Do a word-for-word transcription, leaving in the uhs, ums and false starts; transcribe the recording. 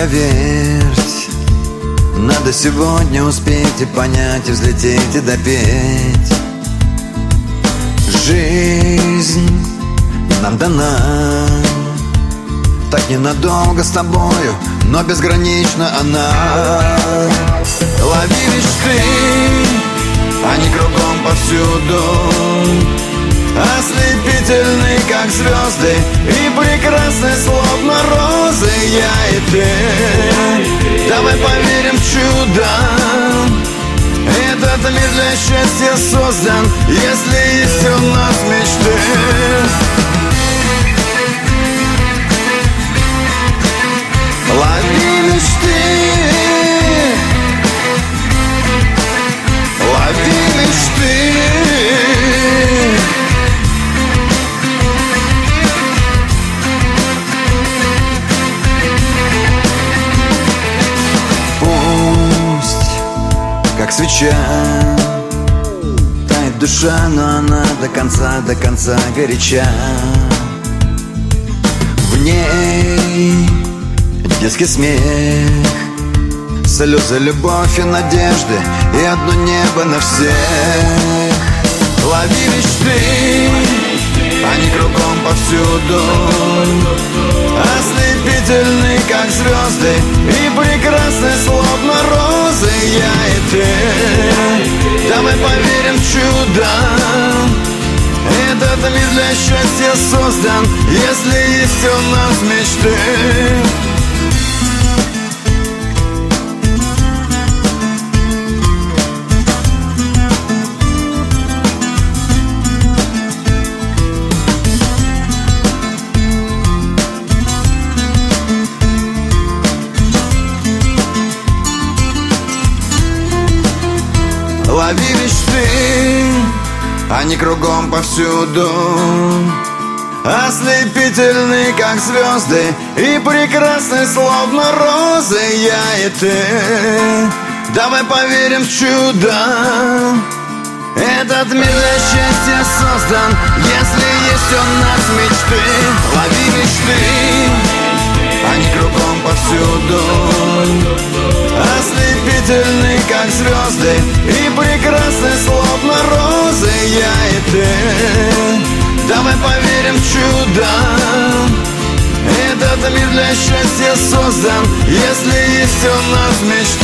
круговерть. Надо сегодня успеть и понять, и взлететь, и допеть. Жизнь нам дана так ненадолго с тобою, но безгранична она. Лови мечты, они кругом повсюду, ослепительны, как звезды, и прекрасны, словно розы. Я и ты, давай поверим в чудо. Этот мир для счастья создан, если есть у нас мечты. Лови мечты, лови мечты. Как свеча тает душа, но она до конца, до конца горяча. В ней детский смех, слезы, любовь и надежды, и одно небо на всех. Лови мечты, они кругом повсюду, ослепительны, как звезды, и прекрасны, словно розы. Я и ты, давай поверим в чудо. Этот мир для счастья создан, если есть у нас мечты. Лови мечты, они кругом повсюду, ослепительны, как звезды, и прекрасны, словно розы. Я и ты, давай поверим в чудо. Этот мир для счастья создан, если есть у нас мечты. Лови мечты, они кругом повсюду, ослепительны, как звезды, и прекрасны, словно розы. Я и ты, давай поверим в чудо. Этот мир для счастья создан, если есть у нас мечты.